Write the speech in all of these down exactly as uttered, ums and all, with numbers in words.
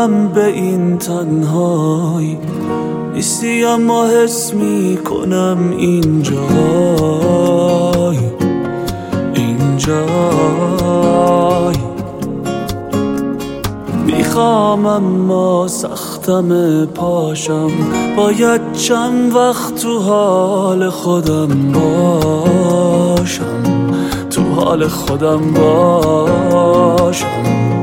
میدونم به این تنهایی نیستی، اما حس میکنم اینجای اینجای میخوام اما سختم پاشم، باید چند وقت تو حال خودم باشم، تو حال خودم باشم.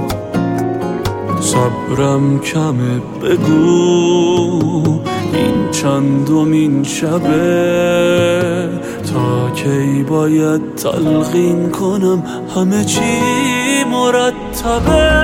صبرم کمه، بگو این چندمین شبه، تا کی باید تلقین کنم همه چی مرتبه.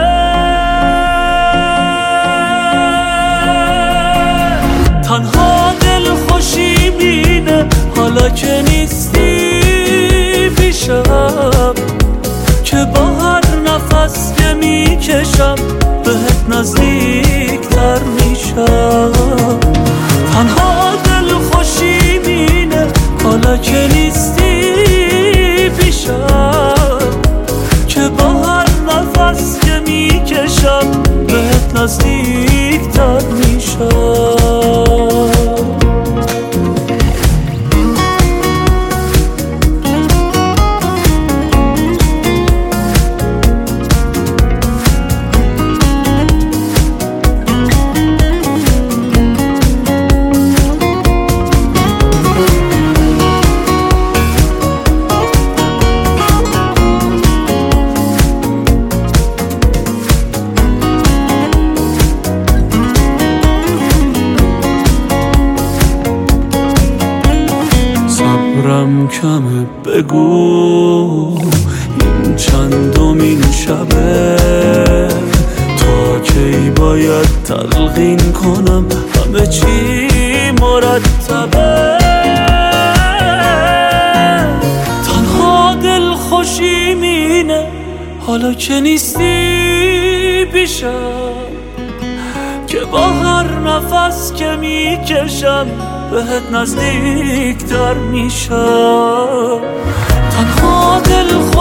تنها دل خوشی بینه حالا که نیستی پیشم، که با هر نفس که میکشم بهت نزدیک تر میشم. تنها دل خوشی بینه حالا که نیستی پیشم، که با هر نفس که میکشم بهت نزدیک تر میشم. صبرم کمه، بگو این چندمین شبه، تا کی باید تلقین کنم همه چی مرتبه. تنها دل خوشی مینه حالا که نیستی پیشم، که با هر نفس که میکشم بهت نزدیک تر میشم. تنها دل